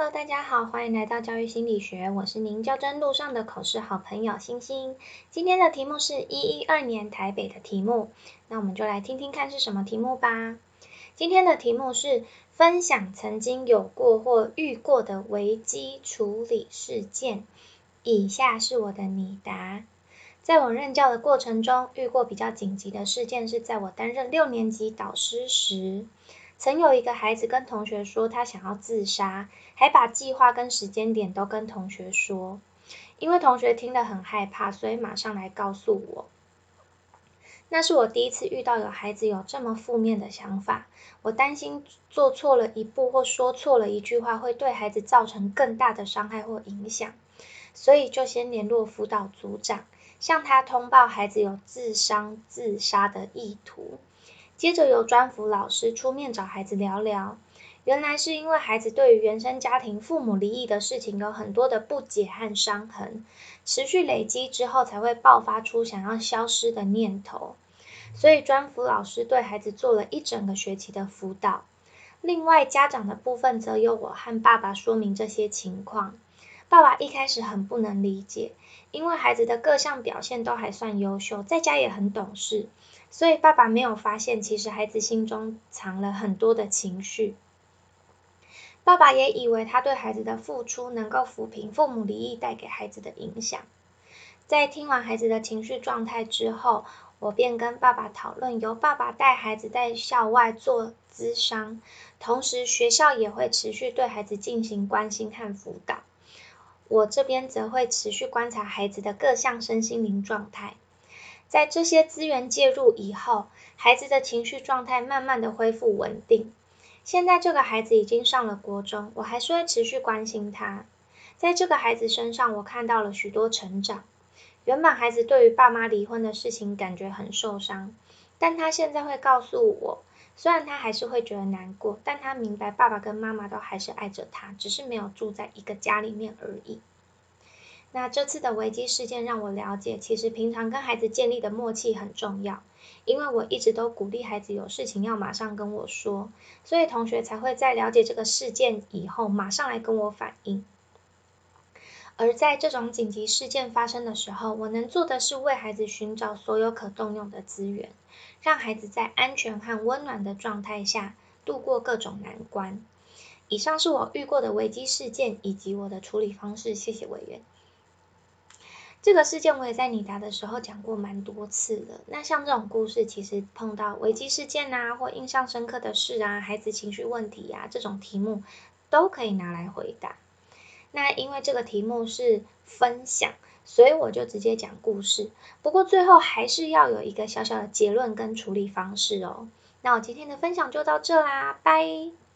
Hello，大家好，欢迎来到教育心理学，我是您教甄路上的口试好朋友星星。今天的题目是112年台北的题目，那我们就来听听看是什么题目吧。今天的题目是分享曾经有过或遇过的危机处理事件，以下是我的拟答。在我任教的过程中，遇过比较紧急的事件是在我担任6年级导师时，曾有一个孩子跟同学说他想要自杀，还把计划跟时间点都跟同学说。因为同学听得很害怕，所以马上来告诉我。那是我第一次遇到有孩子有这么负面的想法，我担心做错了一步或说错了一句话会对孩子造成更大的伤害或影响，所以就先联络辅导组长，向他通报孩子有自杀的意图。接着由专辅老师出面找孩子聊聊，原来是因为孩子对于原生家庭父母离异的事情有很多的不解和伤痕，持续累积之后才会爆发出想要消失的念头，所以专辅老师对孩子做了一整个学期的辅导。另外家长的部分则由我和爸爸说明这些情况。爸爸一开始很不能理解，因为孩子的各项表现都还算优秀，在家也很懂事，所以爸爸没有发现其实孩子心中藏了很多的情绪。爸爸也以为他对孩子的付出能够抚平父母离异带给孩子的影响。在听完孩子的情绪状态之后，我便跟爸爸讨论由爸爸带孩子在校外做咨商，同时学校也会持续对孩子进行关心和辅导。我这边则会持续观察孩子的各项身心灵状态。在这些资源介入以后，孩子的情绪状态慢慢的恢复稳定。现在这个孩子已经上了国中，我还是会持续关心他。在这个孩子身上，我看到了许多成长。原本孩子对于爸妈离婚的事情感觉很受伤，但他现在会告诉我，虽然他还是会觉得难过，但他明白爸爸跟妈妈都还是爱着他，只是没有住在一个家里面而已。那这次的危机事件让我了解，其实平常跟孩子建立的默契很重要，因为我一直都鼓励孩子有事情要马上跟我说，所以同学才会在了解这个事件以后马上来跟我反映。而在这种紧急事件发生的时候，我能做的是为孩子寻找所有可动用的资源，让孩子在安全和温暖的状态下度过各种难关。以上是我遇过的危机事件以及我的处理方式，谢谢委员。这个事件我也在拟答的时候讲过蛮多次的。那像这种故事，其实碰到危机事件啊，或印象深刻的事啊，孩子情绪问题啊，这种题目都可以拿来回答。那因为这个题目是分享，所以我就直接讲故事。不过最后还是要有一个小小的结论跟处理方式哦。那我今天的分享就到这啦，拜。